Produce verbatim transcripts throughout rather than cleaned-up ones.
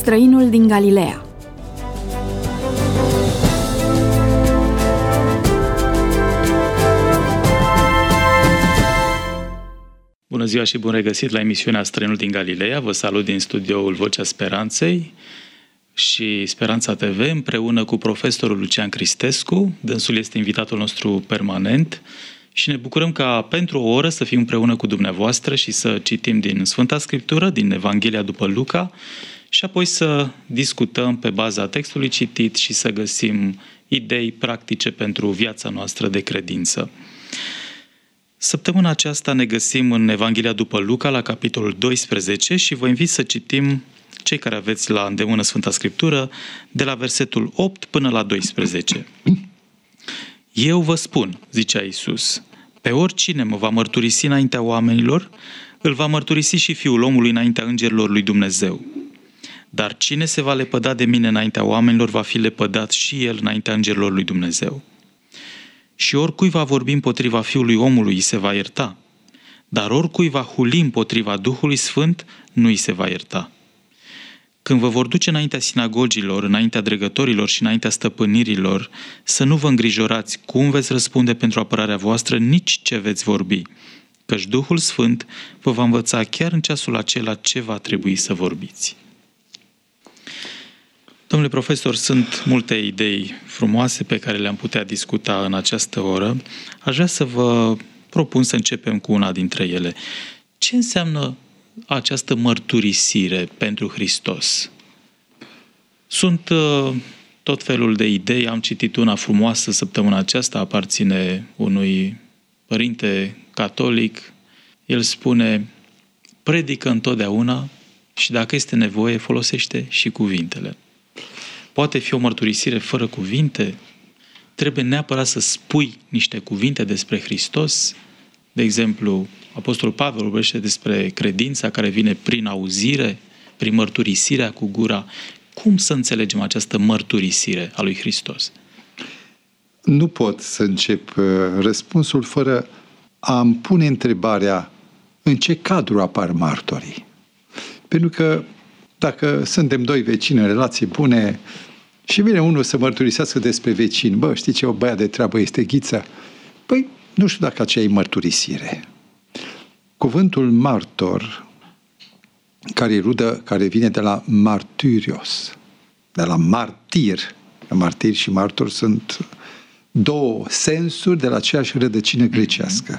Străinul din Galileea. Bună ziua și bun regăsit la emisiunea Străinul din Galileea. Vă salut din studioul Vocea Speranței și Speranța T V împreună cu profesorul Lucian Cristescu. Dânsul este invitatul nostru permanent și ne bucurăm ca pentru o oră să fim împreună cu dumneavoastră și să citim din Sfânta Scriptură, din Evanghelia după Luca și apoi să discutăm pe baza textului citit și să găsim idei practice pentru viața noastră de credință. Săptămâna aceasta ne găsim în Evanghelia după Luca, la capitolul doisprezece și vă invit să citim, cei care aveți la îndemână Sfânta Scriptură, de la versetul opt până la doisprezece. Eu vă spun, zicea Iisus, pe oricine mă va mărturisi înaintea oamenilor, îl va mărturisi și Fiul omului înaintea îngerilor lui Dumnezeu. Dar cine se va lepăda de mine înaintea oamenilor, va fi lepădat și el înaintea îngerilor lui Dumnezeu. Și oricui va vorbi împotriva Fiului omului, îi se va ierta, dar oricui va huli împotriva Duhului Sfânt, nu îi se va ierta. Când vă vor duce înaintea sinagogilor, înaintea dregătorilor și înaintea stăpânirilor, să nu vă îngrijorați cum veți răspunde pentru apărarea voastră, nici ce veți vorbi, căci Duhul Sfânt vă va învăța chiar în ceasul acela ce va trebui să vorbiți. Domnule profesor, sunt multe idei frumoase pe care le-am putea discuta în această oră. Aș vrea să vă propun să începem cu una dintre ele. Ce înseamnă această mărturisire pentru Hristos? Sunt uh, tot felul de idei. Am citit una frumoasă săptămâna aceasta, aparține unui părinte catolic. El spune, predică întotdeauna și dacă este nevoie, folosește și cuvintele. Poate fi o mărturisire fără cuvinte? Trebuie neapărat să spui niște cuvinte despre Hristos? De exemplu, Apostolul Pavel vorbește despre credința care vine prin auzire, prin mărturisirea cu gura. Cum să înțelegem această mărturisire a lui Hristos? Nu pot să încep răspunsul fără a-mi pune întrebarea în ce cadru apar martorii. Pentru că dacă suntem doi vecini în relații bune și vine unul să mărturisească despre vecini, bă, știi ce, o băiat de treabă este Ghiță? Păi, nu știu dacă aceea e mărturisire. Cuvântul martor, care e rudă, care vine de la martyrios, de la martir. Martir și martor sunt două sensuri de la aceeași rădăcină grecească.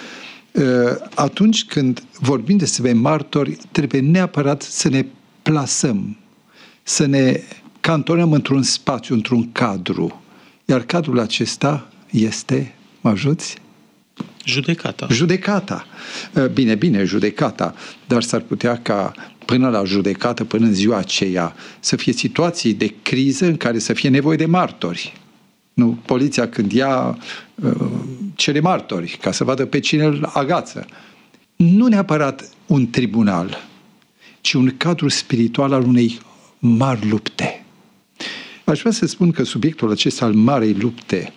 Atunci când vorbim despre martori, trebuie neapărat să ne plasăm, să ne cantonăm într-un spațiu, într-un cadru. Iar cadrul acesta este, mă ajuți? Judecata. Judecata. Bine, bine, judecata. Dar s-ar putea ca până la judecată, până în ziua aceea, să fie situații de criză în care să fie nevoie de martori. Nu, poliția când ia cere martori ca să vadă pe cine îl agață. Nu neapărat un tribunal, ci un cadru spiritual al unei mari lupte. Aș vrea să spun că subiectul acesta al marei lupte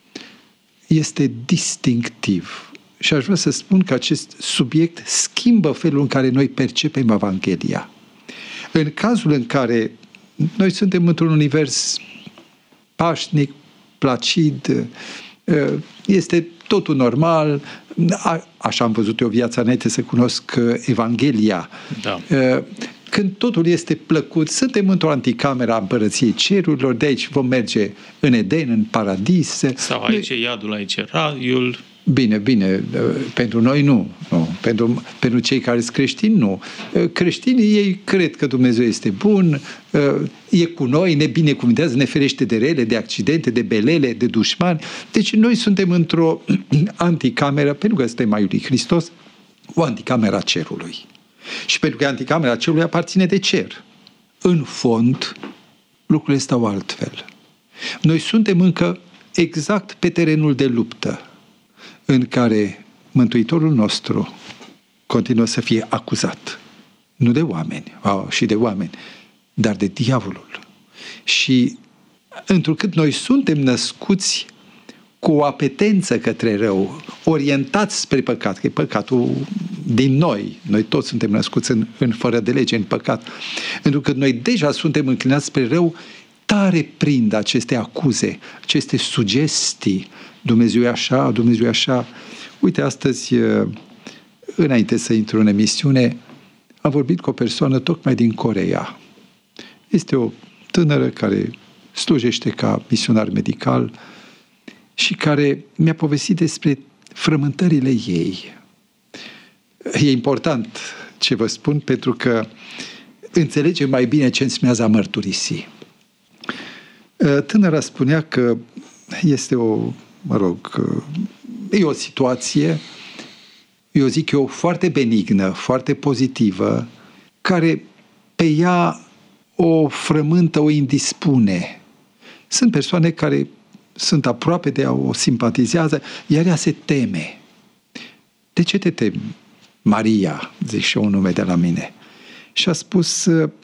este distinctiv și aș vrea să spun că acest subiect schimbă felul în care noi percepem Evanghelia. În cazul în care noi suntem într-un univers pașnic, placid, este totul normal, așa am văzut eu viața înainte să cunosc Evanghelia. Da. Când totul este plăcut, suntem într-o anticameră a Împărăției Cerurilor, de aici vom merge în Eden, în paradis. Sau aici e iadul, aici e raiul. Bine, bine, pentru noi nu. nu. Pentru, pentru cei care sunt creștini, nu. Creștinii, ei cred că Dumnezeu este bun, e cu noi, ne binecuvântează, ne ferește de rele, de accidente, de belele, de dușmani. Deci noi suntem într-o anticameră, pentru că suntem mai lui Hristos, o anticameră a cerului. Și pentru că anticamera cerului aparține de cer. În fond, lucrurile stau altfel. Noi suntem încă exact pe terenul de luptă în care Mântuitorul nostru continuă să fie acuzat. Nu de oameni, oh, și de oameni, dar de diavolul. Și întrucât noi suntem născuți cu o apetență către rău, orientați spre păcat, că e păcatul din noi. Noi toți suntem născuți în, în fără de lege, în păcat. Pentru că noi deja suntem înclinați spre rău, tare prind aceste acuze, aceste sugestii. Dumnezeu e așa, Dumnezeu e așa. Uite, astăzi, înainte să intru în emisiune, am vorbit cu o persoană tocmai din Coreea. Este o tânără care slujește ca misionar medical și care mi-a povestit despre frământările ei. E important ce vă spun, pentru că înțelegem mai bine ce înseamnă a mărturisi. Tânăra spunea că este o, mă rog, e o situație, eu zic eu, foarte benignă, foarte pozitivă, care pe ea o frământă, o indispune. Sunt persoane care sunt aproape de ea, o simpatizează, iar ea se teme. De ce te temi? Maria, zic și eu un nume de la mine. Și a spus,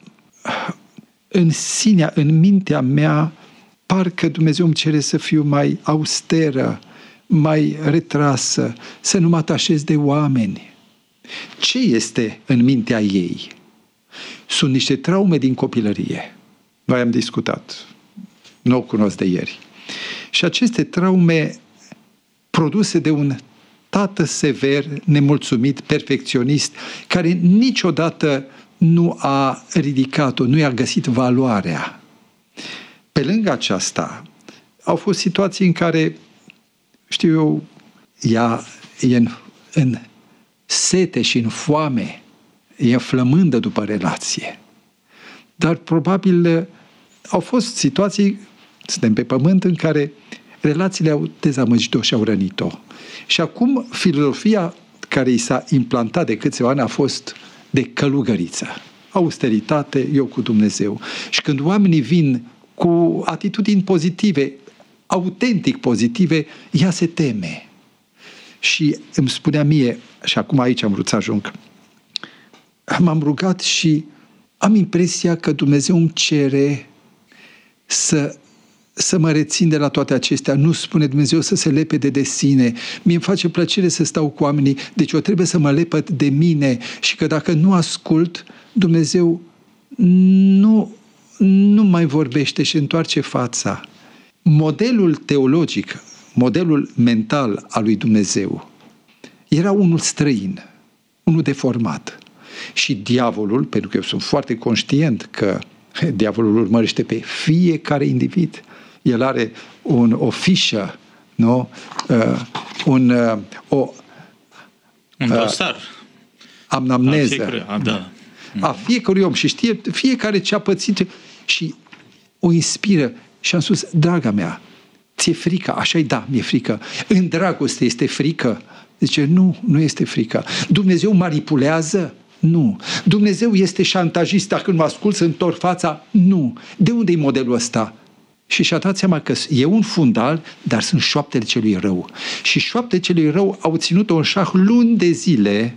în sinea, în mintea mea, parcă Dumnezeu îmi cere să fiu mai austeră, mai retrasă, să nu mă atașez de oameni. Ce este în mintea ei? Sunt niște traume din copilărie. Noi am discutat. Nu o cunosc de ieri. Și aceste traume produse de un tată sever, nemulțumit, perfecționist, care niciodată nu a ridicat-o, nu i-a găsit valoarea. Pe lângă aceasta, au fost situații în care, știu eu, ea e în, în sete și în foame, e flămândă după relație. Dar probabil au fost situații, suntem pe pământ, în care relațiile au dezamăgit-o și au rănit-o. Și acum filozofia care i s-a implantat de câțiva ani a fost de călugăriță. Austeritate, eu cu Dumnezeu. Și când oamenii vin cu atitudini pozitive, autentic pozitive, ea se teme. Și îmi spunea mie, și acum aici am vrut să ajung, m-am rugat și am impresia că Dumnezeu îmi cere să, să mă rețin de la toate acestea. Nu spune Dumnezeu să se lepede de sine. Mie îmi face plăcere să stau cu oamenii, deci eu trebuie să mă lepăd de mine și că dacă nu ascult, Dumnezeu nu, nu mai vorbește și întoarce fața. Modelul teologic, modelul mental al lui Dumnezeu era unul străin, unul deformat. Și diavolul, pentru că eu sunt foarte conștient că diavolul urmărește pe fiecare individ, el are un, o fișă, nu? Uh, un, uh, o, un dosar. Uh, amnamneză. A fiecare, a, da. A fiecărui om și știe fiecare ce a pățit și o inspiră. Și am spus, draga mea, ți-e frică? Așa-i, da, mi-e frică. În dragoste este frică? Zice, nu, nu este frică. Dumnezeu manipulează? Nu. Dumnezeu este șantajist, dacă nu ascult să întorc fața? Nu. De unde e modelul ăsta? Și și-a dat seama că e un fundal, dar sunt șoaptele celui rău. Și șoaptele celui rău au ținut-o în șah luni de zile.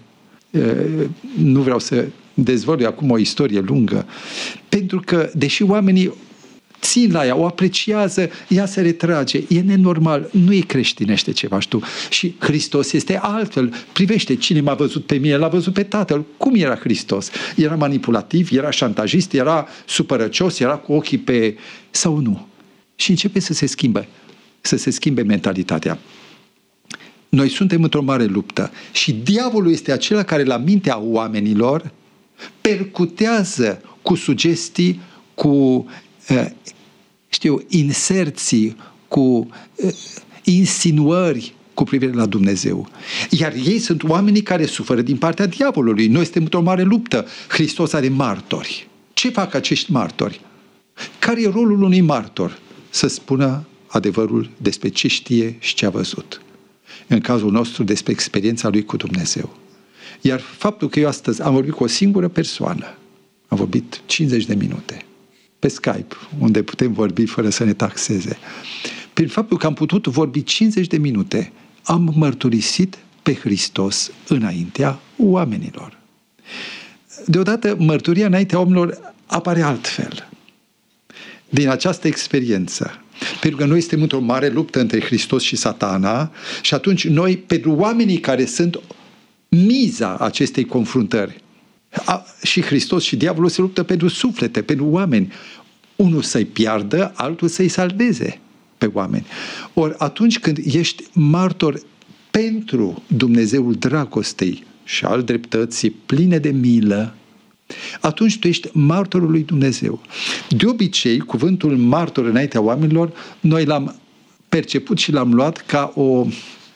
Nu vreau să dezvălui acum o istorie lungă, pentru că, deși oamenii țin la ea, o apreciază, ea se retrage, e nenormal, nu e creștinește ceva, știu. Și Hristos este altfel. Privește, cine m-a văzut pe mine, l-a văzut pe Tatăl. Cum era Hristos? Era manipulativ, era șantajist, era supărăcios, era cu ochii pe... sau nu? Și începe să se schimbe, să se schimbe mentalitatea. Noi suntem într-o mare luptă și diavolul este acela care la mintea oamenilor percutează cu sugestii, cu știu, inserții, cu insinuări cu privire la Dumnezeu. Iar ei sunt oamenii care suferă din partea diavolului. Noi suntem într-o mare luptă. Hristos are martori. Ce fac acești martori? Care e rolul unui martor? Să spună adevărul despre ce știe și ce a văzut. În cazul nostru, despre experiența lui cu Dumnezeu. Iar faptul că eu astăzi am vorbit cu o singură persoană, am vorbit cincizeci de minute, pe Skype, unde putem vorbi fără să ne taxeze. Prin faptul că am putut vorbi cincizeci de minute, am mărturisit pe Hristos înaintea oamenilor. Deodată, mărturia înaintea oamenilor apare altfel. Din această experiență, Pentru că noi suntem într-o mare luptă între Hristos și Satana și atunci noi, pentru oamenii care sunt miza acestei confruntări, a, și Hristos și diavolul se luptă pentru suflete, pentru oameni. Unul să-i piardă, altul să-i salveze pe oameni. Ori atunci când ești martor pentru Dumnezeul dragostei și al dreptății pline de milă, atunci tu ești martorul lui Dumnezeu. De obicei, cuvântul martor înaintea oamenilor, noi l-am perceput și l-am luat ca o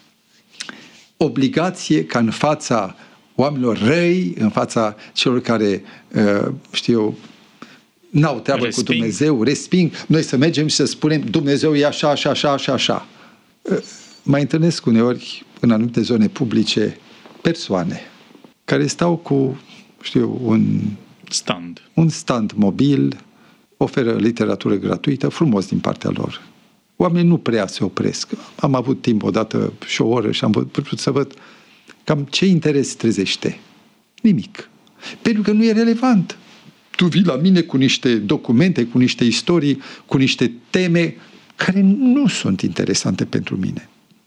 obligație ca în fața oamenilor răi, în fața celor care, știu eu, n-au treabă resping. cu Dumnezeu, resping, noi să mergem și să spunem Dumnezeu e așa, așa, așa, așa, așa. Mai întâlnesc uneori în anumite zone publice persoane care stau cu, știu eu, un stand. un stand mobil, oferă literatură gratuită, frumos din partea lor. Oamenii nu prea se opresc. Am avut timp odată și o oră și am putut să văd cam ce interes trezește. Nimic. Pentru că nu e relevant. Tu vii la mine cu niște documente, cu niște istorii, cu niște teme care nu sunt interesante pentru mine.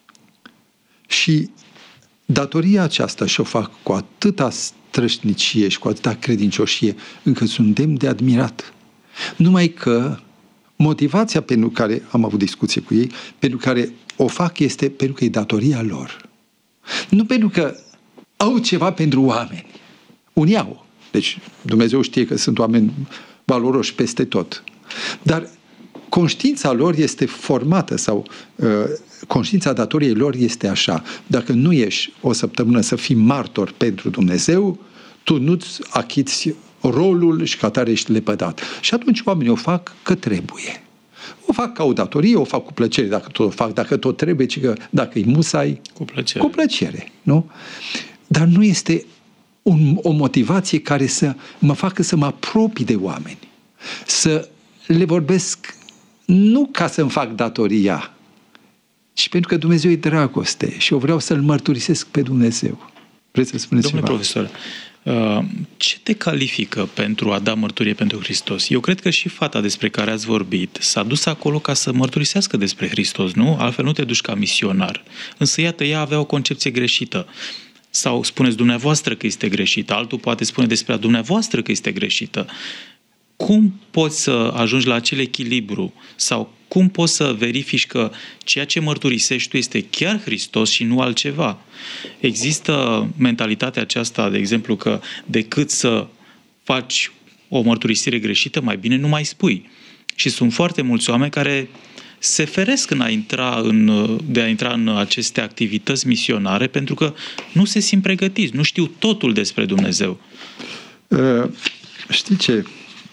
Și datoria aceasta și-o fac cu atâta strășnicie și cu atâta credincioșie, încă sunt demn de admirat. Numai că motivația pentru care am avut discuție cu ei, pentru care o fac, este pentru că e datoria lor. Nu pentru că au ceva pentru oameni. Unii au. Deci Dumnezeu știe că sunt oameni valoroși peste tot. Dar conștiința lor este formată sau uh, conștiința datoriei lor este așa. Dacă nu ești o săptămână să fii martor pentru Dumnezeu, tu nu-ți achiți rolul și ca tare ești lepădat. Și atunci oamenii o fac că trebuie. O fac ca o datorie, o fac cu plăcere dacă tot o fac, dacă tot trebuie, ci că dacă îi musai, cu plăcere. Cu plăcere, nu? Dar nu este un, o motivație care să mă facă să mă apropii de oameni. Să le vorbesc nu ca să-mi fac datoria, ci pentru că Dumnezeu e dragoste și eu vreau să-L mărturisesc pe Dumnezeu. Vreți să spuneți Domnule ceva? profesor, ce te califică pentru a da mărturie pentru Hristos? Eu cred că și fata despre care ați vorbit s-a dus acolo ca să mărturisească despre Hristos, nu? Altfel nu te duci ca misionar. Însă, iată, ea avea o concepție greșită. Sau spuneți dumneavoastră că este greșită, altul poate spune despre dumneavoastră că este greșită. Cum poți să ajungi la acel echilibru? Sau cum poți să verifici că ceea ce mărturisești tu este chiar Hristos și nu altceva? Există mentalitatea aceasta, de exemplu, că decât să faci o mărturisire greșită, mai bine nu mai spui. Și sunt foarte mulți oameni care se feresc în a intra în, de a intra în aceste activități misionare pentru că nu se simt pregătiți, nu știu totul despre Dumnezeu. Uh, știi ce?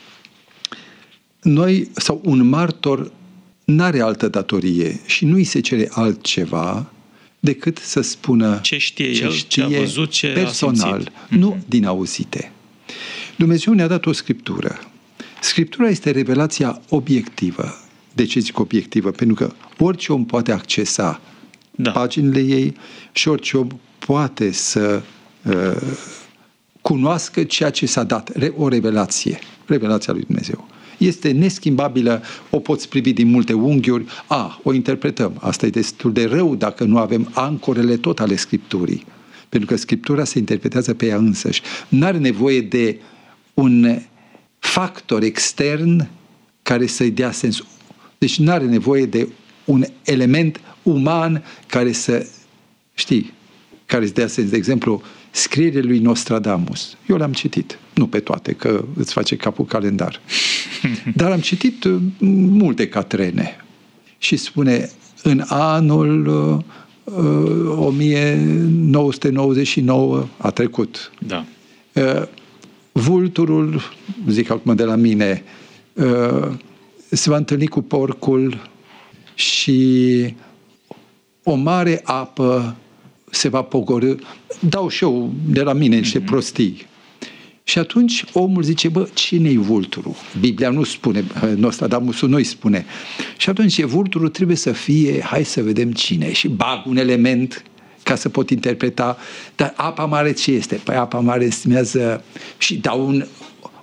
Noi, sau un martor n-are altă datorie și nu îi se cere altceva decât să spună ce știe ce el, știe ce a văzut, ce personal, a simțit. nu mm-hmm. din auzite. Dumnezeu ne-a dat o scriptură. Scriptura este revelația obiectivă. De ce zic obiectivă? Pentru că orice om poate accesa da. paginile ei și orice om poate să uh, cunoască ceea ce s-a dat. O revelație. Revelația lui Dumnezeu. Este neschimbabilă, o poți privi din multe unghiuri, a, o interpretăm. Asta e destul de rău dacă nu avem ancorele tot ale Scripturii. Pentru că Scriptura se interpretează pe ea însăși. N-are nevoie de un factor extern care să-i dea sens. Deci n-are nevoie de un element uman care să, știi, care să dea sens. De exemplu, scrierile lui Nostradamus. Eu le-am citit. Nu pe toate, că îți face capul calendar. Dar am citit multe catrene. Și spune, în anul uh, o mie nouă sute nouăzeci și nouă a trecut. Da. Uh, vulturul, zic acum de la mine, uh, se va întâlni cu porcul și o mare apă se va pogorî. Dau și eu de la mine niște mm-hmm. prostii. Și atunci omul zice, bă, cine-i vulturul? Biblia nu spune, Nostradamus nu-i spune. Și atunci vulturul trebuie să fie, hai să vedem cine. Și bag un element ca să pot interpreta. Dar apa mare ce este? Păi apa mare estimează și dau un,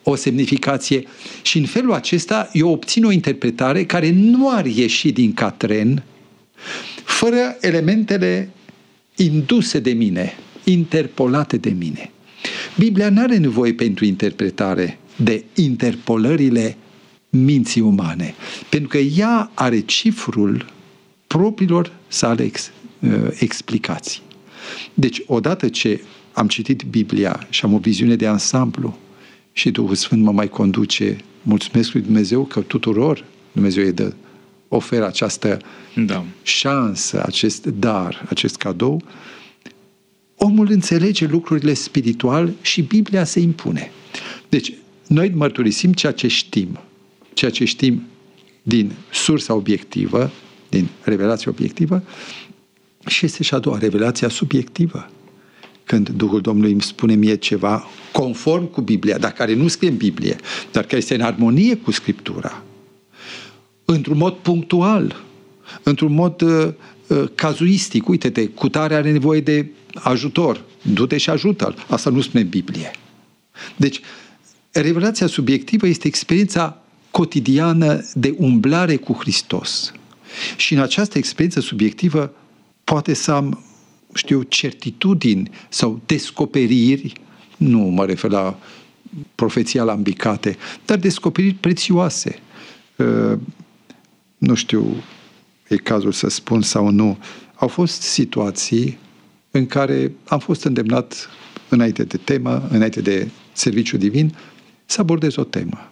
o semnificație și în felul acesta eu obțin o interpretare care nu ar ieși din catren fără elementele induse de mine, interpolate de mine. Biblia nu are nevoie pentru interpretare de interpolările minții umane, pentru că ea are cifrul propriilor sale ex, explicații. Deci, odată ce am citit Biblia și am o viziune de ansamblu și Duhul Sfânt mă mai conduce, mulțumesc lui Dumnezeu că tuturor Dumnezeu îi dă, oferă această da. șansă, acest dar, acest cadou, omul înțelege lucrurile spiritual și Biblia se impune. Deci, noi mărturisim ceea ce știm, ceea ce știm din sursa obiectivă, din revelația obiectivă, și este și a doua, revelația subiectivă. Când Duhul Domnului îmi spune mie ceva conform cu Biblia, dar care nu scrie în Biblie, dar care este în armonie cu Scriptura, într-un mod punctual, într-un mod uh, uh, cazuistic. Uite-te, cutare are nevoie de ajutor, du-te și ajută-l. Asta nu spune Biblie. Deci, revelația subiectivă este experiența cotidiană de umblare cu Hristos. Și în această experiență subiectivă poate să am, știu, certitudini sau descoperiri, nu mă refer la profeția lambicate, dar descoperiri prețioase. Uh, nu știu, e cazul să spun sau nu, au fost situații în care am fost îndemnat înainte de temă, înainte de serviciu divin, să abordez o temă.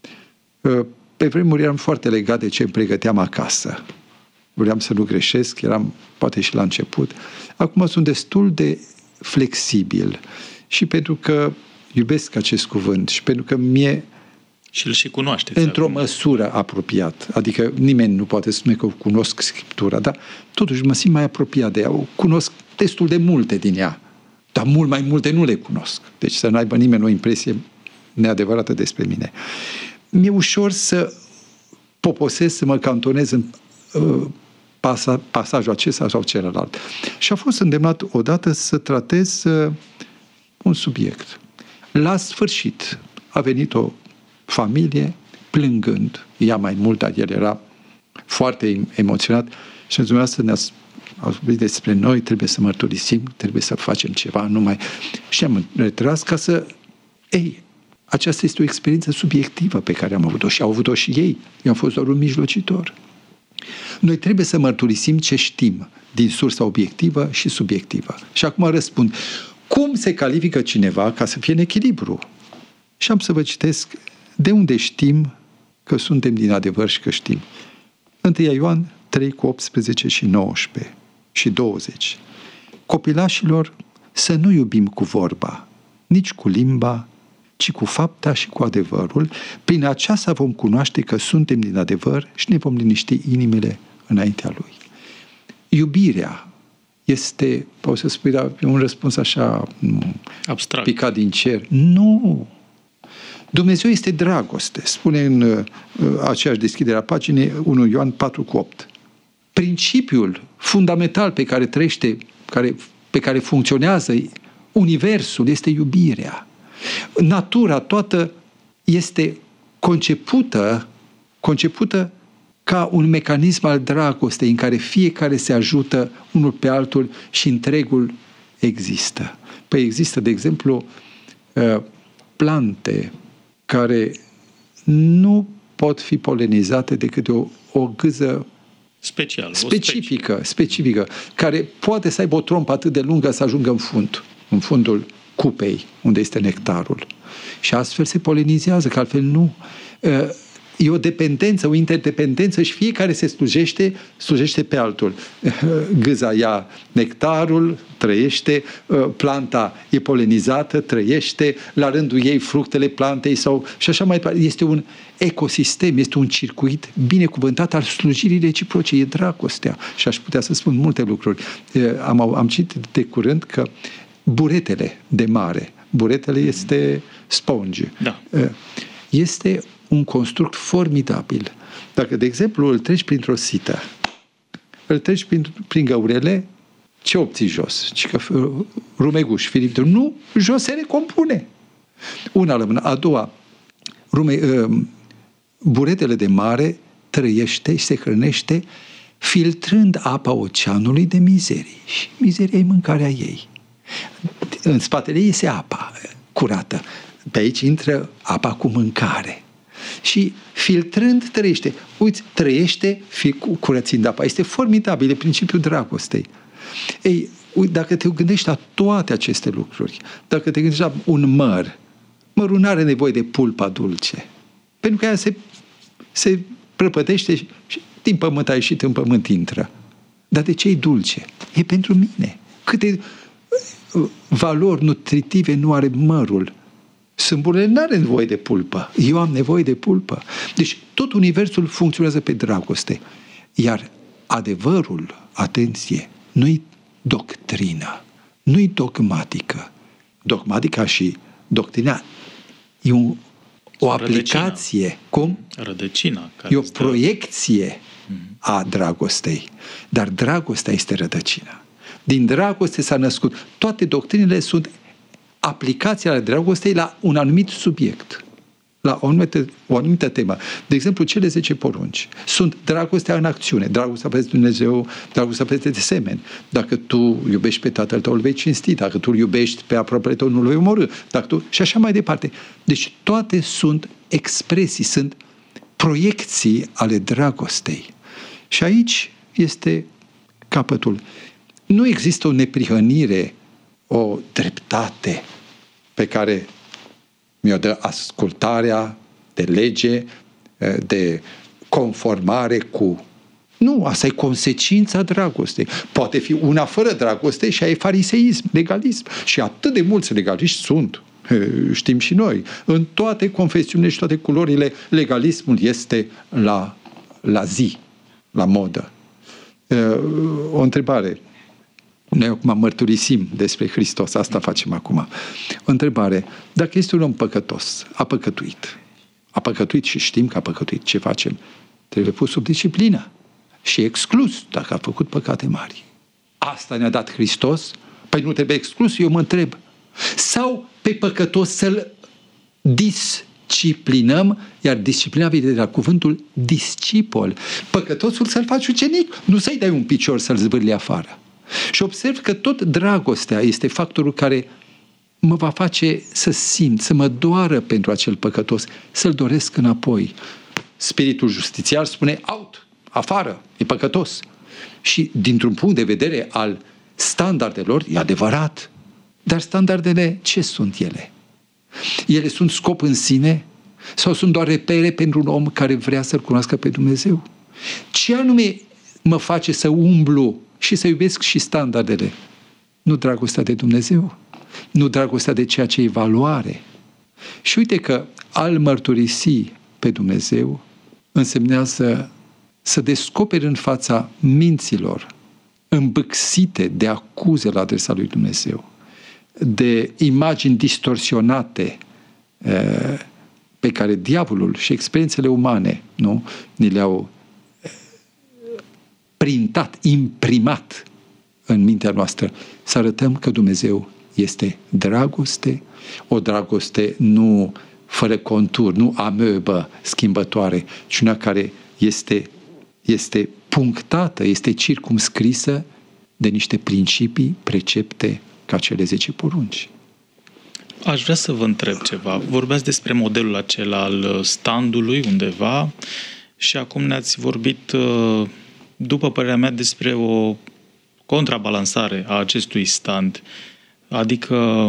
Uh, pe vremuri eram foarte legat de ce îmi pregăteam acasă. Vreau să nu greșesc, eram poate și la început. Acum sunt destul de flexibil și pentru că iubesc acest cuvânt și pentru că mie și îl și cunoașteți într-o acum. măsură apropiat. Adică nimeni nu poate spune că cunosc Scriptura, dar totuși mă simt mai apropiat de ea. O cunosc destul de multe din ea, dar mult mai multe nu le cunosc. Deci să nu aibă nimeni o impresie neadevărată despre mine. Mi-e ușor să poposesc, să mă cantonez în uh, pasa, pasajul acesta sau celălalt. Și a fost îndemnat odată să tratez uh, un subiect. La sfârșit a venit o familie plângând, ea mai mult, dar el era foarte emoționat și dumneavoastră ne-a vorbit despre noi, trebuie să mărturisim, trebuie să facem ceva, numai. Și am retras ca să, ei, aceasta este o experiență subiectivă pe care am avut-o și au avut-o și ei. Eu am fost doar un mijlocitor. Noi trebuie să mărturisim ce știm din sursa obiectivă și subiectivă. Și acum răspund, cum se califică cineva ca să fie în echilibru? Și am să vă citesc de unde știm că suntem din adevăr și că știm. întâi Ioan trei cu optsprezece și nouăsprezece și douăzeci. Copilașilor, să nu iubim cu vorba, nici cu limba, ci cu fapta și cu adevărul. Prin aceasta vom cunoaște că suntem din adevăr și ne vom liniști inimile înaintea Lui. Iubirea este, poți să spui, dar un răspuns așa abstract, picat din cer. Nu! Dumnezeu este dragoste, spune în uh, aceeași deschidere a paginii unu Ioan patru cu opt. Principiul fundamental pe care trăiește, care, pe care funcționează universul este iubirea. Natura toată este concepută, concepută ca un mecanism al dragostei în care fiecare se ajută unul pe altul și întregul există. Păi există, de exemplu, uh, plante care nu pot fi polenizate decât de o, o gâză special, specifică, specifică, care poate să aibă o trompă atât de lungă să ajungă în fund, în fundul cupei, unde este nectarul. Și astfel se polenizează, că altfel nu. E o dependență, o interdependență și fiecare se slujește, slujește pe altul. Gâza ia nectarul, trăiește, planta e polenizată, trăiește, la rândul ei fructele plantei sau și așa mai departe. Este un ecosistem, este un circuit binecuvântat al slujirii reciproce, e dragostea. Și aș putea să spun multe lucruri. Am, am citit de curând că buretele de mare, buretele este sponge, da. Este un construct formidabil. Dacă, de exemplu, îl treci printr-o sită, îl treci prin, prin găurele, ce obții jos? Cică rumeguș, filip, nu, jos se recompune. Una la mână. A doua, rume, buretele de mare trăiește și se hrănește filtrând apa oceanului de mizerii. Și mizeria e mâncarea ei. În spatele ei este apa curată. Pe aici intră apa cu mâncare. Și filtrând trăiește. Uite, trăiește curățind apa. Este formidabil, e principiul dragostei. Ei, uite, dacă te gândești la toate aceste lucruri, dacă te gândești la un măr, mărul nu are nevoie de pulpa dulce. Pentru că aia se, se prăpătește și, și din pământ a ieșit, în pământ intră. Dar de ce e dulce? E pentru mine. Câte valori nutritive nu are mărul. Sâmburele nu are nevoie de pulpă. Eu am nevoie de pulpă. Deci tot universul funcționează pe dragoste. Iar adevărul, atenție, nu-i doctrină, nu-i dogmatică. Dogmatica și doctrina e un, o aplicație. Rădăcina. Cum? Rădăcina. E o proiecție a dragostei. Dar dragostea este rădăcina. Din dragoste s-a născut. Toate doctrinele sunt aplicația ale dragostei la un anumit subiect, la o anumită, o anumită temă. De exemplu, cele zece porunci sunt dragostea în acțiune, dragostea peste Dumnezeu, dragostea peste semeni. Dacă tu iubești pe tatăl tău, îl vei cinsti. Dacă tu îl iubești pe aproapele tău, nu îl vei omorî. Dacă tu... Și așa mai departe. Deci toate sunt expresii, sunt proiecții ale dragostei. Și aici este capătul. Nu există o neprihănire, o dreptate pe care mi-o dă ascultarea de lege, de conformare cu... Nu, asta e consecința dragostei. Poate fi una fără dragoste și aia e fariseism, legalism. Și atât de mulți legaliști sunt, știm și noi. În toate confesiunile și toate culorile, legalismul este la, la zi, la modă. O întrebare. Noi acum mărturisim despre Hristos, asta facem acum. O întrebare, dacă este un om păcătos, a păcătuit, a păcătuit și știm că a păcătuit, ce facem? Trebuie pus sub disciplină și exclus dacă a făcut păcate mari. Asta ne-a dat Hristos? Păi nu trebuie exclus, eu mă întreb. Sau pe păcătos să-l disciplinăm, iar disciplina vine de la cuvântul discipol. Păcătosul să-l faci ucenic, nu să-i dai un picior să-l zvârli afară. Și observ că tot dragostea este factorul care mă va face să simt, să mă doară pentru acel păcătos, să-l doresc înapoi. Spiritul justițiar spune out, afară, e păcătos. Și dintr-un punct de vedere al standardelor, e adevărat. Dar standardele, ce sunt ele? Ele sunt scop în sine sau sunt doar repere pentru un om care vrea să-L cunoască pe Dumnezeu? Ce anume mă face să umblu și să iubesc și standardele? Nu dragostea de Dumnezeu, nu dragostea de ceea ce e valoare. Și uite că al mărturisi pe Dumnezeu însemnează să descoperi în fața minților îmbâxite de acuze la adresa lui Dumnezeu, de imagini distorsionate pe care diavolul și experiențele umane, nu, ni le-au printat, imprimat în mintea noastră, să arătăm că Dumnezeu este dragoste, o dragoste nu fără contur, nu amöbă schimbătoare, ci una care este, este punctată, este circumscrisă de niște principii, precepte, ca cele zece porunci. Aș vrea să vă întreb ceva. Vorbeați despre modelul acela al standului undeva și acum ne-ați vorbit, după părerea mea, despre o contrabalansare a acestui stand. Adică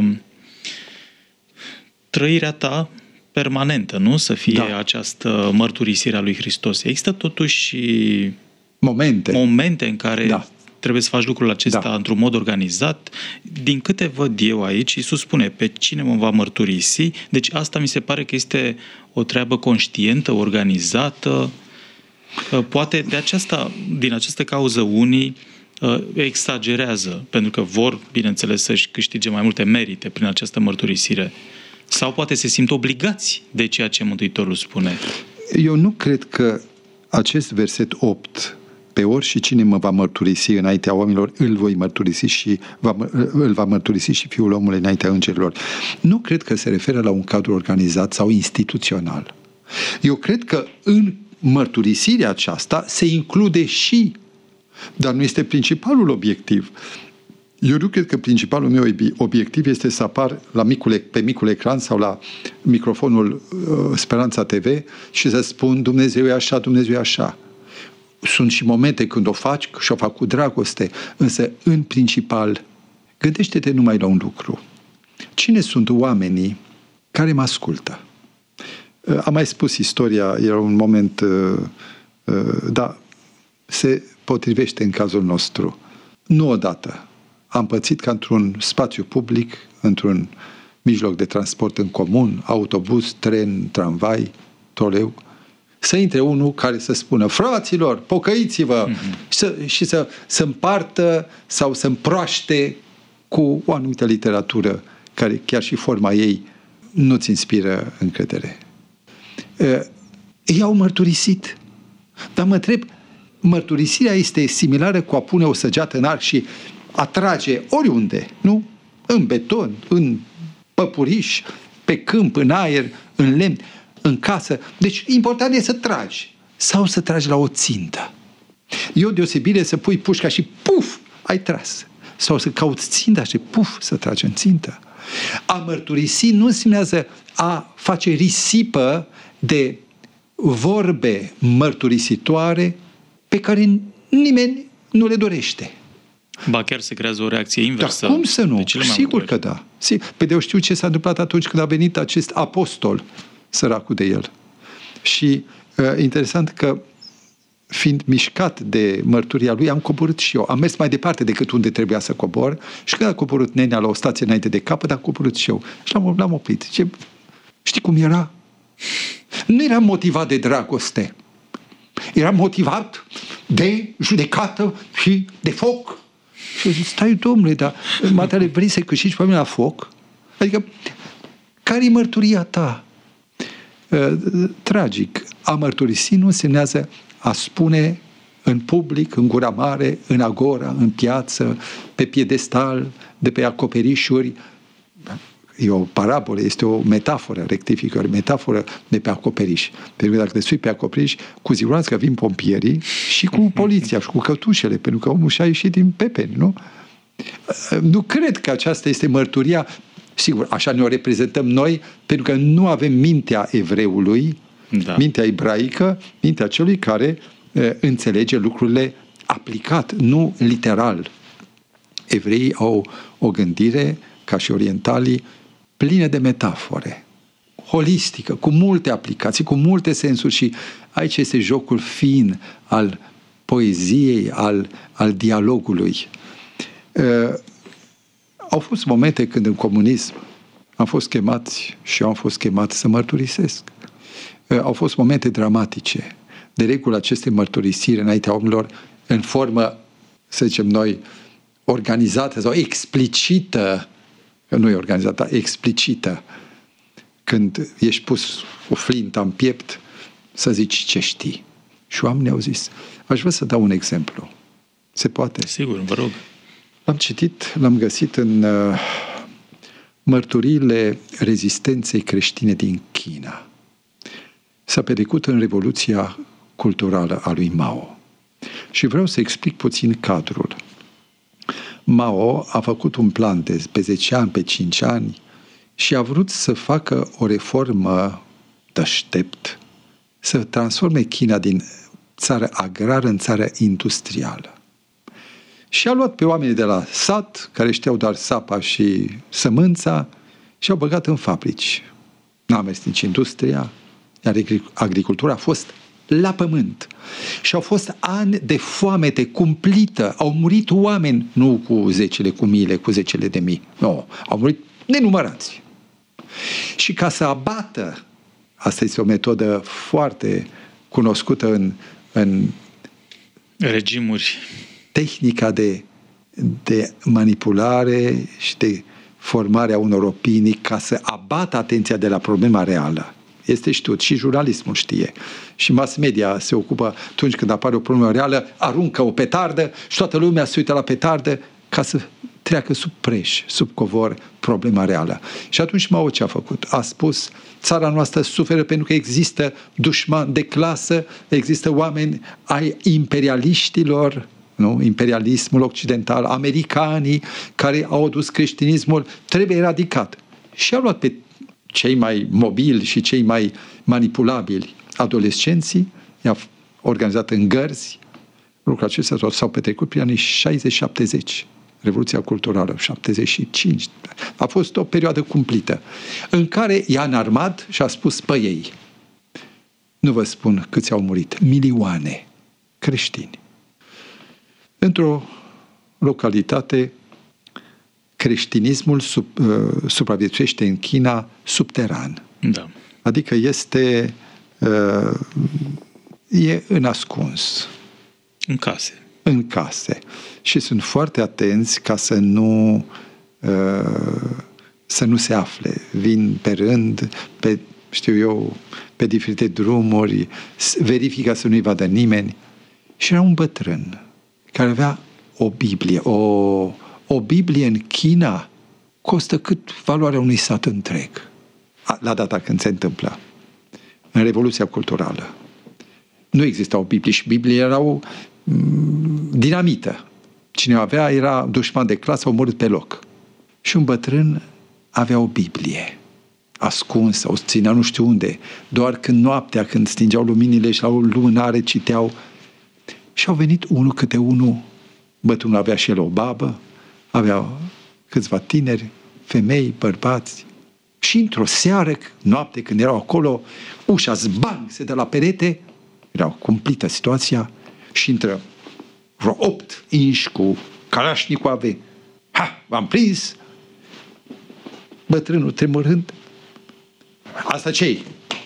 trăirea ta permanentă, nu? Să fie da. Această mărturisire a lui Hristos. Există totuși momente, momente în care da. trebuie să faci lucrul acesta da. într-un mod organizat. Din câte văd eu aici, Iisus spune, pe cine mă va mărturisi? Deci asta mi se pare că este o treabă conștientă, organizată. Poate de aceasta, din această cauză unii exagerează, pentru că vor, bineînțeles, să-și câștige mai multe merite prin această mărturisire. Sau poate se simt obligați de ceea ce Mântuitorul spune. Eu nu cred că acest verset opt, pe orice cine mă va mărturisi înaintea oamenilor, îl voi mărturisi și va, îl va mărturisi și Fiul omului înaintea îngerilor. Nu cred că se referă la un cadru organizat sau instituțional. Eu cred că în mărturisirea aceasta se include și, dar nu este principalul obiectiv. Eu nu cred că principalul meu obiectiv este să apar la micul, pe micul ecran sau la microfonul uh, Speranța T V și să spun Dumnezeu e așa, Dumnezeu e așa. Sunt și momente când o faci și o fac cu dragoste, însă în principal gândește-te numai la un lucru. Cine sunt oamenii care mă ascultă? Uh, am mai spus istoria, era un moment, uh, uh, da, se potrivește în cazul nostru. Nu odată am pățit ca într-un spațiu public, într-un mijloc de transport în comun, autobuz, tren, tramvai, troleu, să intre unul care să spună fraților, pocăiți-vă mm-hmm. și, să, și să, să împartă sau să împroaște cu o anumită literatură care chiar și forma ei nu-ți inspiră încredere. Ei au mărturisit. Dar mă întreb, mărturisirea este similară cu a pune o săgeată în arc și a trage oriunde, nu? În beton, în păpuriș, pe câmp, în aer, în lemn, în casă. Deci important e să tragi sau să tragi la o țintă. E o deosebire să pui pușca și puf, ai tras. Sau să cauți ținta și puf, să tragi în țintă. A mărturisi nu înseamnă a face risipă de vorbe mărturisitoare pe care nimeni nu le dorește. Ba chiar se creează o reacție inversă. Dar cum să nu? Sigur că da. Pe de eu știu ce s-a întâmplat atunci când a venit acest apostol, săracul de el. Și uh, interesant că fiind mișcat de mărturia lui, am coborât și eu. Am mers mai departe decât unde trebuia să cobor și când a coborât nenea la o stație înainte de capăt, am coborât și eu. Și l-am, l-am oprit. Ce, știi cum era? Nu era motivat de dragoste. Era motivat de judecată și de foc. Și eu zic, stai, domnule, dar matale, vrei să câștigi pe mine la foc? Adică, care-i mărturia ta? Tragic. A mărturisi nu însemnează a spune în public, în gura mare, în agora, în piață, pe piedestal, de pe acoperișuri. E o parabolă, este o metaforă, rectifică, o metaforă de pe acoperiș. Pentru că dacă te sui pe acoperiș, cu siguranță că vin pompierii și cu poliția și cu cătușele, pentru că omul și-a ieșit din pepeni, nu? Nu cred că aceasta este mărturia. Sigur, așa ne o reprezentăm noi, pentru că nu avem mintea evreului, da. Mintea ebraică, mintea celui care e, înțelege lucrurile aplicat, nu literal. Evreii au o gândire, ca și orientalii, plină de metafore, holistică, cu multe aplicații, cu multe sensuri și aici este jocul fin al poeziei, al, al dialogului. Uh, au fost momente când în comunism am fost chemați și eu am fost chemat să mărturisesc. Uh, au fost momente dramatice. De regulă aceste mărturisiri înaintea oamenilor în formă, să zicem noi, organizată sau explicită, că nu e organizată, dar explicită, când ești pus o flintă în piept, să zici ce știi. Și oamenii au zis, aș vrea să dau un exemplu. Se poate? Sigur, vă rog. L-am citit, l-am găsit în uh, mărturiile rezistenței creștine din China. S-a petrecut în Revoluția Culturală a lui Mao. Și vreau să explic puțin cadrul. Mao a făcut un plan de pe zece ani, pe cinci ani și a vrut să facă o reformă deștept, să transforme China din țară agrară în țară industrială. Și a luat pe oamenii de la sat, care știau doar sapa și sămânța, și au băgat în fabrici. N-a mers nici industria, iar agricultura a fost la pământ. Și au fost ani de foamete cumplită. Au murit oameni, nu cu zecile, cu miile, cu zecile de mii. Nu, au murit nenumărați. Și ca să abată, asta este o metodă foarte cunoscută în, în regimuri, tehnica de, de manipulare și de formarea unor opinii ca să abată atenția de la problema reală. Este știut, și jurnalismul știe. Și mass media se ocupă atunci când apare o problemă reală, aruncă o petardă și toată lumea se uită la petardă ca să treacă sub preș, sub covor problema reală. Și atunci Mao ce a făcut? A spus, țara noastră suferă pentru că există dușmani de clasă, există oameni ai imperialiștilor, nu? Imperialismul occidental, americanii care au adus creștinismul, trebuie eradicat. Și a luat pe cei mai mobili și cei mai manipulabili adolescenții, i-a organizat în gărzi. Lucrul acesta tot s-au petrecut prin anii șaizeci șaptezeci. Revoluția culturală, șaptezeci și cinci. A fost o perioadă cumplită în care i-a înarmat și a spus pe ei, nu vă spun câți au murit, milioane creștini. Într-o localitate, creștinismul sub, uh, supraviețuiește în China subteran. Da. Adică este uh, e în ascuns. În case. În case. Și sunt foarte atenți ca să nu uh, să nu se afle. Vin pe rând, pe, știu eu, pe diferite drumuri, verifică să nu-i vadă nimeni. Și era un bătrân care avea o Biblie. O, o Biblie în China costă cât valoarea unui sat întreg. La data când se întâmplă. În Revoluția Culturală. Nu existau Biblii și Biblie erau m- dinamită. Cine o avea era dușman de clasă, omorât pe loc. Și un bătrân avea o Biblie ascunsă, o ținea nu știu unde. Doar când noaptea, când stingeau luminile și la o lumânare citeau. Și au venit unul câte unul. Bătrânul avea și el o babă, avea câțiva tineri, femei, bărbați. Și într-o seară, noapte, când erau acolo, ușa zbang, se dă la perete, era o cumplită situația, și intră vreo opt inși cu Kalashnikove. Ha, v-am prins! Bătrânul tremurând. Asta ce-i?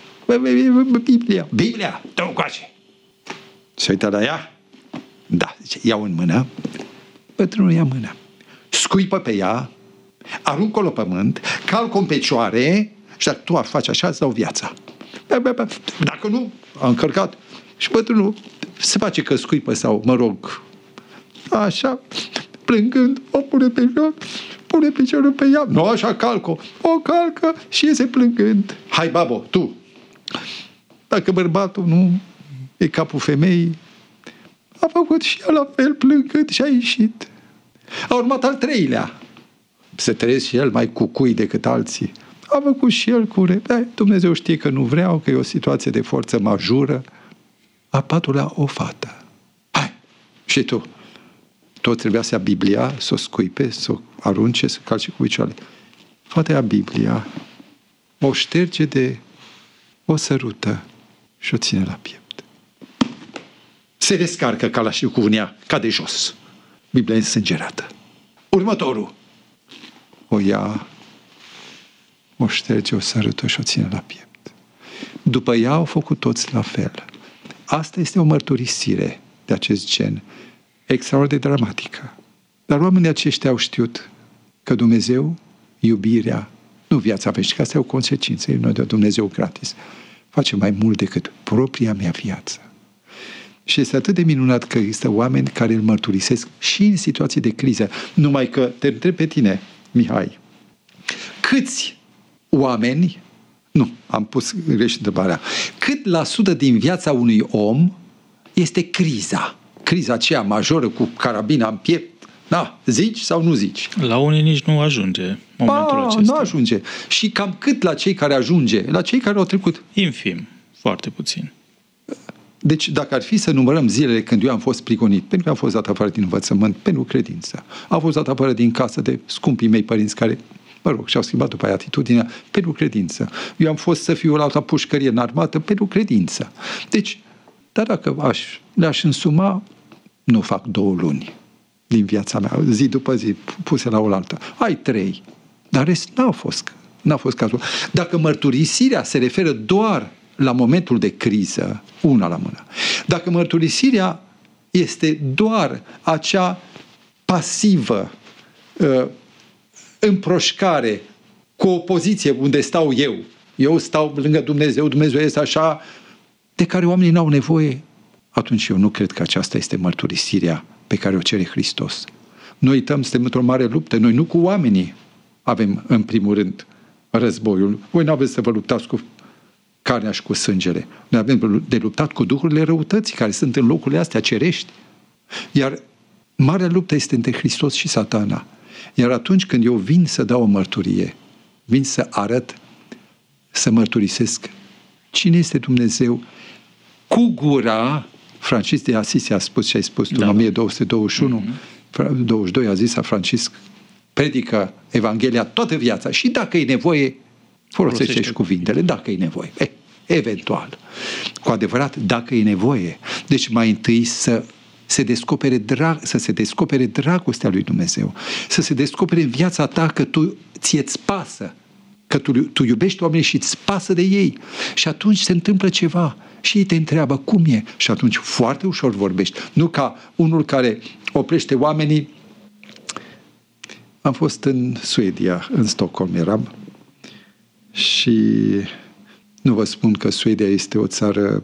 Biblia. Biblia, dă-o coace. Se uită la ea. Da, zice, iau în mână. Bătrânul ia mâna. Scuipă pe ea, aruncă-o la pământ, calcă-o în picioare și dacă tu faci așa, îți dau viața. Dacă nu, a încărcat. Și bătrânul se face că scuipă sau, mă rog, așa, plângând, o pune pe jos, pune piciorul pe ea. Nu, așa, calcă-o. O calcă și iese plângând. Hai, babo, tu. Dacă bărbatul nu e capul femeii, a făcut și el la fel, plângând, și a ieșit. A urmat al treilea. Se trăiesc și el mai cucui decât alții. A făcut și el cure. Dumnezeu știe că nu vreau, că e o situație de forță majoră. A patrulea, o fată. Hai! Și tu? Tot trebuia să ia Biblia, să o scuipe, să o arunce, să calce cu picioarele. Fata ia Biblia, o șterge de o sărută și o ține la piept. Se descarcă Kalashnikovul în ea, cade jos. Biblia e însângerată. Următorul. O ia, o șterge, o sărută și o ține la piept. După ea au făcut toți la fel. Asta este o mărturisire de acest gen, extraordinar de dramatică. Dar oamenii aceștia au știut că Dumnezeu, iubirea, nu viața veșnică, asta e o consecință, nu de Dumnezeu gratis, face mai mult decât propria mea viață. Și este atât de minunat că există oameni care îl mărturisesc și în situații de criză. Numai că te întreb pe tine, Mihai, câți oameni, nu, am pus greșit întrebarea, cât la sută din viața unui om este criza? Criza aceea majoră cu carabina în piept? Da, zici sau nu zici? La unii nici nu ajunge momentul A, acesta. Nu ajunge. Și cam cât la cei care ajunge? La cei care au trecut? Infim, foarte puțin. Deci dacă ar fi să numărăm zilele când eu am fost prigonit, pentru că am fost dat afară din învățământ, pentru credință, am fost dat afară din casă de scumpii mei părinți care, mă rog, și-au schimbat după aia atitudinea, pentru credință. Eu am fost să fiu la alta pușcărie în armată, pentru credință. Deci, dar dacă aș, le-aș însuma, nu fac două luni din viața mea, zi după zi, puse la oaltă. Ai trei. Dar rest n-a fost, n-a fost cazul. Dacă mărturisirea se referă doar la momentul de criză, una la mână. Dacă mărturisirea este doar acea pasivă uh, împroșcare cu o poziție unde stau eu, eu stau lângă Dumnezeu, Dumnezeu este așa, de care oamenii n-au nevoie, atunci eu nu cred că aceasta este mărturisirea pe care o cere Hristos. Noi uităm, suntem într-o mare luptă. Noi nu cu oamenii avem, în primul rând, războiul. Voi nu aveți să vă luptați cu carnea și cu sângele. Noi avem de luptat cu duhurile răutății care sunt în locurile astea cerești. Iar marea luptă este între Hristos și Satana. Iar atunci când eu vin să dau o mărturie, vin să arăt, să mărturisesc cine este Dumnezeu, cu gura, Francisc de Asisi a spus și ai spus tu, da, în o mie două sute douăzeci și unu, mm-hmm. douăzeci și doi a zis a Francisc, predică Evanghelia toată viața și dacă e nevoie, folosește și cuvintele, dacă e nevoie. E, eventual. Cu adevărat, dacă e nevoie. Deci mai întâi să se descopere drag, să se descopere dragostea lui Dumnezeu, să se descopere în viața ta că tu ție-ți pasă, că tu, tu iubești oamenii și îți pasă de ei. Și atunci se întâmplă ceva și ei te întreabă cum e. Și atunci foarte ușor vorbești. Nu ca unul care oprește oamenii. Am fost în Suedia, în Stockholm eram, și nu vă spun că Suedia este o țară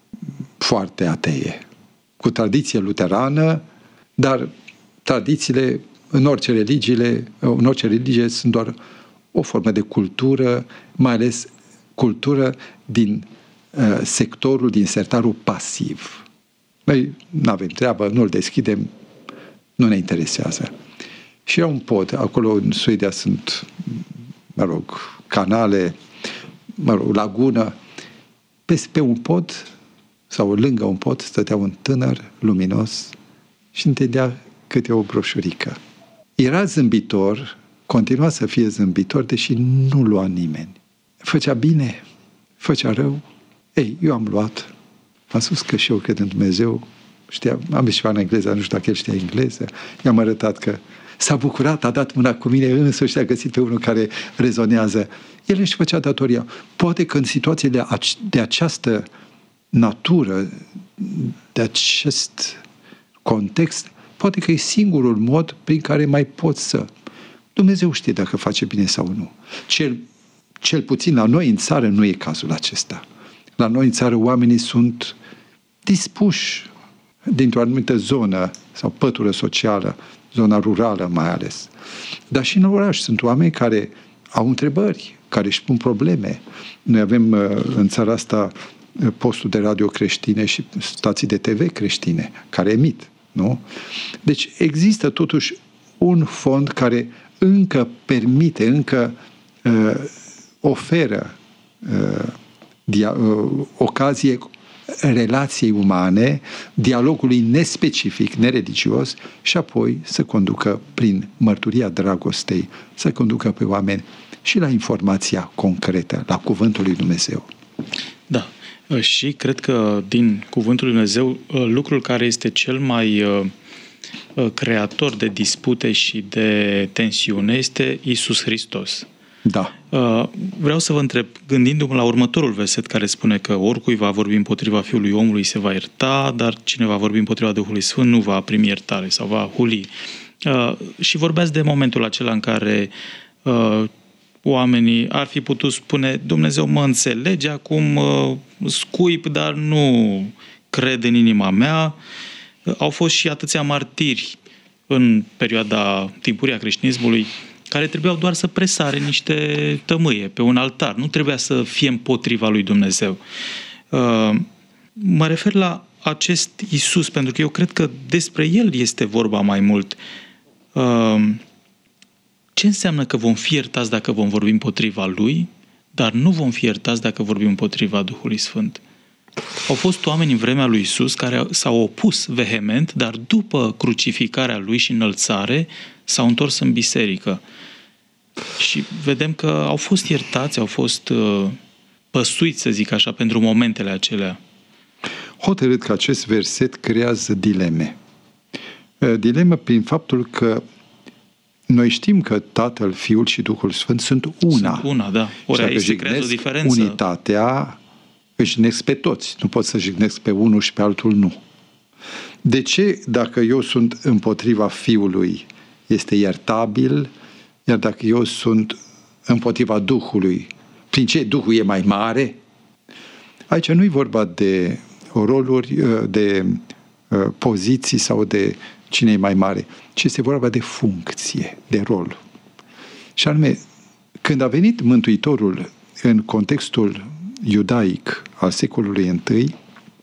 foarte atee, cu tradiție luterană, dar tradițiile în orice religiile, în orice religie sunt doar o formă de cultură, mai ales cultură din uh, sectorul, din sertarul pasiv. Noi nu avem treabă, nu-l deschidem, nu ne interesează. Și era un pod, acolo în Suedia sunt, mă rog, canale, mă rog, lagună. Pe, pe un pod sau lângă un pod stătea un tânăr luminos și întindea câte o broșurică. Era zâmbitor, continua să fie zâmbitor, deși nu lua nimeni. Făcea bine, făcea rău. Ei, eu am luat. Am spus că și eu cred în Dumnezeu. Știa, am zis ceva în engleză, nu știu dacă el știa engleză. I-am arătat că s-a bucurat, a dat mâna cu mine, însuși a găsit pe unul care rezonează. El își făcea datoria. Poate că în situațiile de această natură, de acest context, poate că e singurul mod prin care mai poți să... Dumnezeu știe dacă face bine sau nu. Cel, cel puțin la noi în țară nu e cazul acesta. La noi în țară oamenii sunt dispuși dintr-o anumită zonă sau pătură socială, zona rurală mai ales. Dar și în oraș sunt oameni care au întrebări, care își pun probleme. Noi avem în țara asta postul de radio creștine și stații de T V creștine care emit, nu? Deci există totuși un fond care încă permite, încă uh, oferă uh, dia- uh, ocazie relației umane, dialogului nespecific, nereligios și apoi să conducă prin mărturia dragostei, să conducă pe oameni și la informația concretă, la Cuvântul lui Dumnezeu. Da. Și cred că din Cuvântul lui Dumnezeu lucrul care este cel mai creator de dispute și de tensiune este Iisus Hristos. Da. Vreau să vă întreb, gândindu-mă la următorul verset care spune că oricui va vorbi împotriva Fiului Omului se va ierta, dar cine va vorbi împotriva Duhului Sfânt nu va primi iertare sau va huli. Și vorbeați de momentul acela în care oamenii ar fi putut spune Dumnezeu mă înțelege, acum scuip, dar nu cred în inima mea. Au fost și atâția martiri în perioada timpurie a creștinismului care trebuiau doar să presare niște tămâie pe un altar. Nu trebuia să fie împotriva lui Dumnezeu. Mă refer la acest Iisus, pentru că eu cred că despre El este vorba mai mult. Ce înseamnă că vom fi iertați dacă vom vorbi împotriva Lui, dar nu vom fi iertați dacă vorbim împotriva Duhului Sfânt? Au fost oameni în vremea lui Iisus care s-au opus vehement, dar după crucificarea Lui și înălțare s-au întors în biserică. Și vedem că au fost iertați, au fost uh, păsuiți, să zic așa, pentru momentele acelea. Hotărât că acest verset creează dileme. Dileme prin faptul că noi știm că Tatăl, Fiul și Duhul Sfânt sunt una. Sunt una, da. Ori aici se creează o diferență. Unitatea își jignesc pe toți. Nu pot să jignesc pe unul și pe altul nu. De ce, dacă eu sunt împotriva Fiului, este iertabil, iar dacă eu sunt împotriva Duhului, prin ce Duhul e mai mare? Aici nu e vorba de roluri, de poziții sau de cine e mai mare, ci este vorba de funcție, de rol. Și anume, când a venit Mântuitorul în contextul iudaic al secolului I,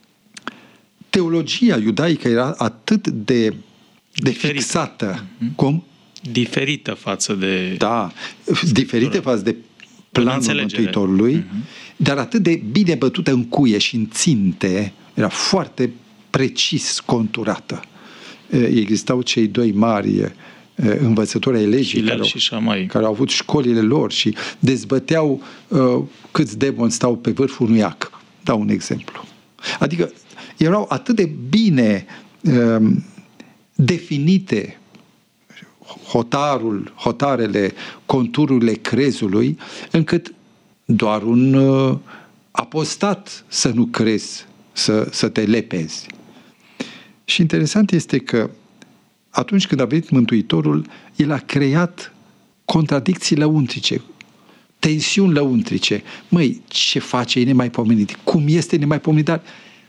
teologia iudaică era atât de, de fixată. Mm-hmm. Cum? Diferită față de... Da, diferită față de planul Mântuitorului, mm-hmm. dar atât de bine bătută în cuie și în ținte, era foarte precis conturată. Existau cei doi mari învățători ai legii care, au, care au avut școlile lor și dezbăteau uh, câți demoni stau pe vârful unui ac. Dau un exemplu. Adică erau atât de bine uh, definite hotarul, hotarele, contururile crezului, încât doar un uh, apostat să nu crezi, să, să te lepezi. Și interesant este că atunci când a venit Mântuitorul, El a creat contradicții lăuntrice, tensiuni lăuntrice. Măi, ce face, e nemaipomenit? Cum este nemaipomenit? Dar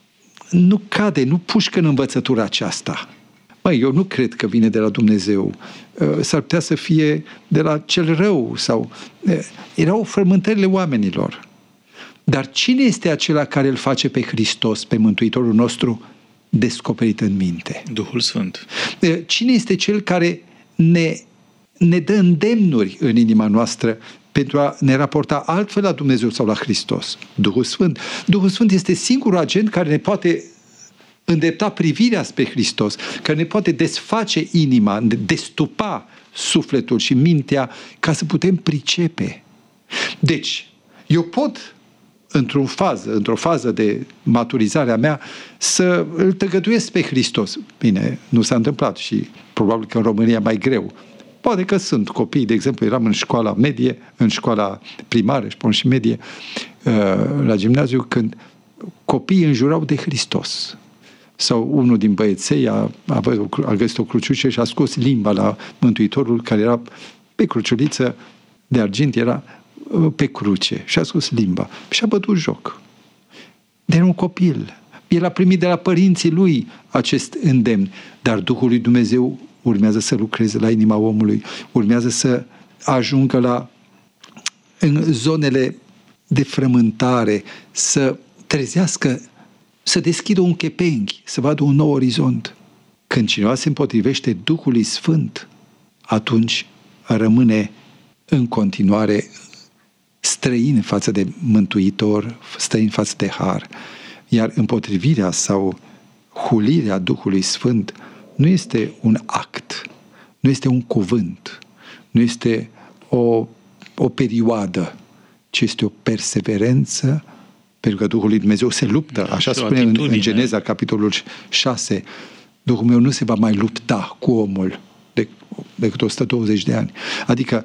nu cade, nu pușcă în învățătura aceasta. Măi, eu nu cred că vine de la Dumnezeu. S-ar putea să fie de la cel rău sau... Erau frământările oamenilor. Dar cine este acela care îl face pe Hristos, pe Mântuitorul nostru, descoperit în minte? Duhul Sfânt. Cine este cel care ne, ne dă îndemnuri în inima noastră pentru a ne raporta altfel la Dumnezeu sau la Hristos? Duhul Sfânt. Duhul Sfânt este singurul agent care ne poate îndrepta privirea spre Hristos, care ne poate desface inima, destupa sufletul și mintea ca să putem pricepe. Deci, eu pot într-o fază, într-o fază de maturizare a mea, să îl tăgăduiesc pe Hristos. Bine, nu s-a întâmplat și probabil că în România mai greu. Poate că sunt copii, de exemplu, eram în școala medie, în școala primară, spun și medie, la gimnaziu, când copiii înjurau de Hristos. Sau unul din băieței a, a, a găsit o cruciuță și a scos limba la Mântuitorul, care era pe cruciuliță de argint, era pe cruce și a scos limba și a bătut joc. De un copil. El a primit de la părinții lui acest îndemn, dar Duhul lui Dumnezeu urmează să lucreze la inima omului, urmează să ajungă la în zonele de frământare, să trezească, să deschidă un chepenghi, să vadă un nou orizont. Când cineva se împotrivește Duhului Sfânt, atunci rămâne în continuare străin față de Mântuitor, străin față de har. Iar împotrivirea sau hulirea Duhului Sfânt nu este un act, nu este un cuvânt, nu este o, o perioadă, ci este o perseverență, pentru că Duhul lui Dumnezeu se luptă, așa spune în, în Geneza, capitolul șase, Duhul meu nu se va mai lupta cu omul de, decât o sută douăzeci de ani. Adică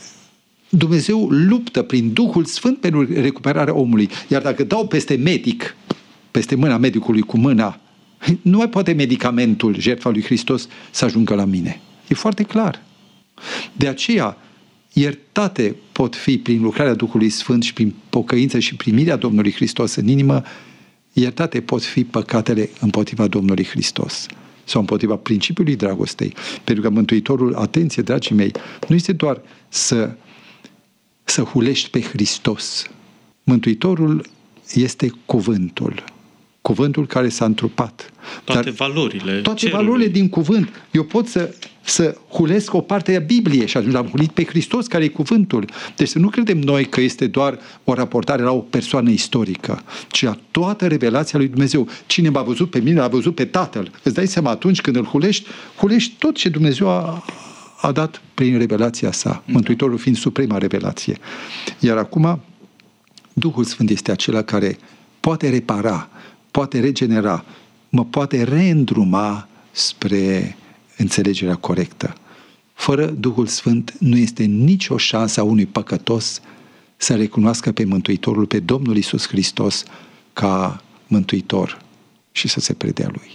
Dumnezeu luptă prin Duhul Sfânt pentru recuperarea omului. Iar dacă dau peste medic, peste mâna medicului cu mâna, nu mai poate medicamentul, jertfa lui Hristos, să ajungă la mine. E foarte clar. De aceea, iertate pot fi prin lucrarea Duhului Sfânt și prin pocăință și primirea Domnului Hristos în inimă, iertate pot fi păcatele împotriva Domnului Hristos sau împotriva principiului dragostei. Pentru că Mântuitorul, atenție, dragii mei, nu este doar să să hulești pe Hristos. Mântuitorul este cuvântul. Cuvântul care s-a întrupat. Toate Dar valorile Toate cerului. valorile din cuvânt. Eu pot să, să hulesc o parte a Bibliei și atunci am hulit pe Hristos care e cuvântul. Deci să nu credem noi că este doar o raportare la o persoană istorică, ci la toată revelația lui Dumnezeu. Cine m-a văzut pe mine, l-a văzut pe Tatăl. Îți dai seama, atunci când îl hulești, hulești tot ce Dumnezeu a a dat prin revelația sa, Mântuitorul fiind suprema revelație. Iar acum, Duhul Sfânt este acela care poate repara, poate regenera, mă poate reîndruma spre înțelegerea corectă. Fără Duhul Sfânt nu este nicio șansă a unui păcătos să recunoască pe Mântuitorul, pe Domnul Iisus Hristos ca Mântuitor și să se predea Lui.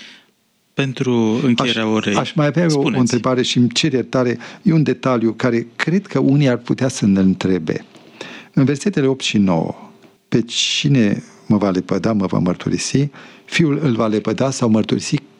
Pentru încheierea orei. Aș, aș mai avea o, o întrebare și îmi cer iertare. E un detaliu care cred că unii ar putea să ne întrebe. În versetele opt și nouă, pe cine mă va lepăda, mă va mărturisi, Fiul îl va lepăda sau mărturisi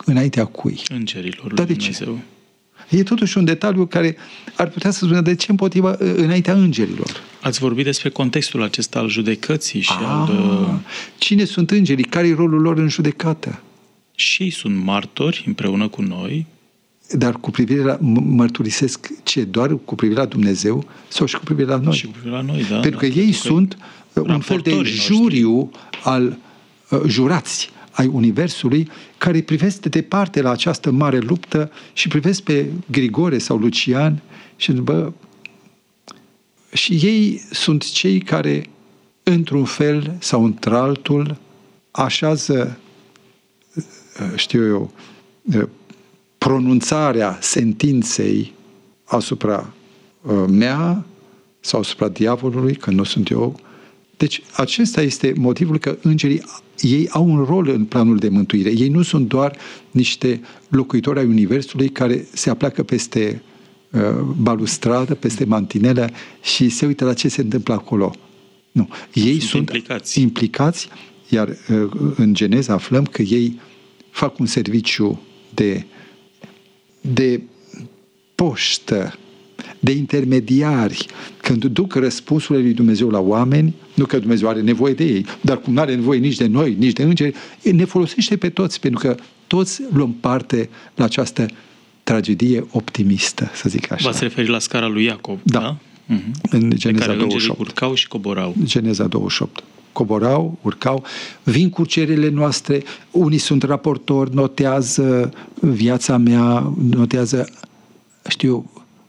înaintea cui? Îngerilor lui Dar de Dumnezeu. Ce? E totuși un detaliu care ar putea să spună de ce împotriva înaintea îngerilor. Ați vorbit despre contextul acesta al judecății și Ah, al... Cine sunt îngerii? Care e rolul lor în judecată? Și ei sunt martori împreună cu noi. Dar cu privire la, mărturisesc ce? Doar cu privire la Dumnezeu sau și cu privire la noi? Și cu privire la noi, da. Pentru că da, ei că sunt un fel de juriu al uh, jurați ai Universului care privesc de departe la această mare luptă și privesc pe Grigore sau Lucian și bă, și ei sunt cei care într-un fel sau într-altul așează, știu eu, pronunțarea sentinței asupra mea sau asupra diavolului, că nu sunt eu. Deci acesta este motivul că îngerii, ei au un rol în planul de mântuire. Ei nu sunt doar niște locuitori ai Universului care se apleacă peste uh, balustradă, peste mantinele și se uită la ce se întâmplă acolo. Nu. Ei sunt, sunt implicați. implicați, iar uh, în Geneza aflăm că ei fac un serviciu de, de poștă, de intermediari, când duc răspunsurile lui Dumnezeu la oameni, nu că Dumnezeu are nevoie de ei, dar cum nu are nevoie nici de noi, nici de îngeri, ne folosește pe toți, pentru că toți luăm parte la această tragedie optimistă, să zic așa. V-ați referit la scara lui Iacob, da? da? Uh-huh. În Geneza care douăzeci și opt. urcau și coborau. Geneza douăzeci și opt. Coborau, urcau, vin cu cererile noastre, unii sunt raportori, notează viața mea, notează, știu,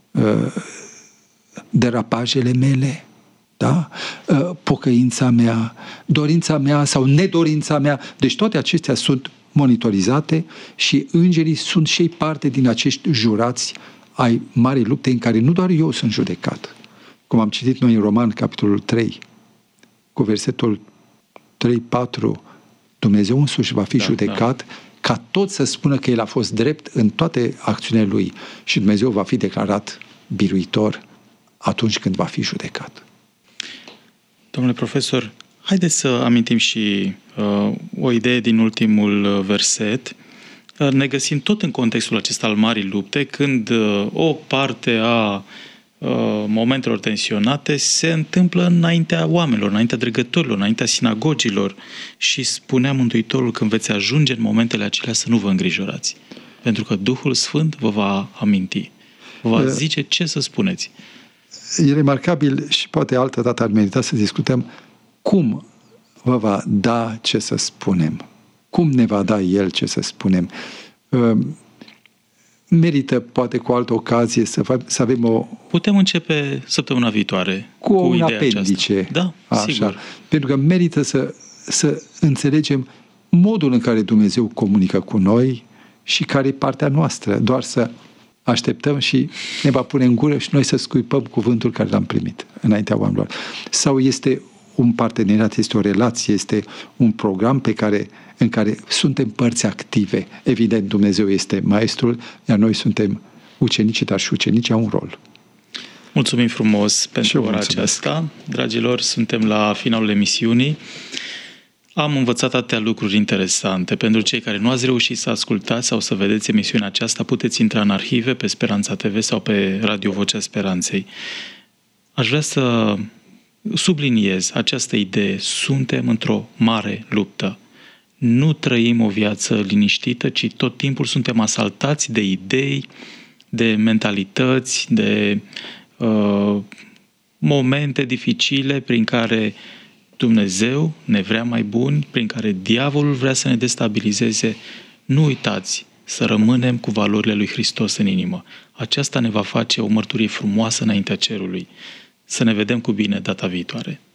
derapajele mele, da? Pocăința mea, dorința mea sau nedorința mea. Deci toate acestea sunt monitorizate și îngerii sunt și ei parte din acești jurați ai marii lupte în care nu doar eu sunt judecat. Cum am citit noi în Roman, capitolul trei, cu versetul trei patru, Dumnezeu însuși va fi da, judecat da. ca tot să spună că El a fost drept în toate acțiunile Lui și Dumnezeu va fi declarat biruitor atunci când va fi judecat. Domnule profesor, haideți să amintim și uh, o idee din ultimul verset. Uh, ne găsim tot în contextul acesta al marii lupte, când uh, o parte a uh, momentelor tensionate se întâmplă înaintea oamenilor, înaintea dregătorilor, înaintea sinagogilor și spunea Mântuitorul: când veți ajunge în momentele acelea să nu vă îngrijorați, pentru că Duhul Sfânt vă va aminti, vă va zice ce să spuneți. E remarcabil și poate altă dată ar merita să discutăm cum vă va da ce să spunem. Cum ne va da El ce să spunem. Merită, poate cu altă ocazie, să, să avem o... Putem începe săptămâna viitoare cu, cu un apendice. Aceasta. Da, așa. Sigur. Pentru că merită să, să înțelegem modul în care Dumnezeu comunică cu noi și care e partea noastră. Doar să așteptăm și ne va pune în gură și noi să scuipăm cuvântul care l-am primit înaintea oamenilor. Sau este un parteneriat, este o relație, este un program pe care, în care suntem părți active. Evident, Dumnezeu este maestrul, iar noi suntem ucenici, dar și ucenicii au un rol. Mulțumim frumos pentru ora aceasta. Dragilor, suntem la finalul emisiunii. Am învățat atâtea lucruri interesante. Pentru cei care nu ați reușit să ascultați sau să vedeți emisiunea aceasta, puteți intra în arhive pe Speranța T V sau pe Radio Vocea Speranței. Aș vrea să subliniez această idee. Suntem într-o mare luptă. Nu trăim o viață liniștită, ci tot timpul suntem asaltați de idei, de mentalități, de uh, momente dificile prin care Dumnezeu ne vrea mai buni, prin care diavolul vrea să ne destabilizeze. Nu uitați să rămânem cu valorile lui Hristos în inimă. Aceasta ne va face o mărturie frumoasă înaintea cerului. Să ne vedem cu bine data viitoare.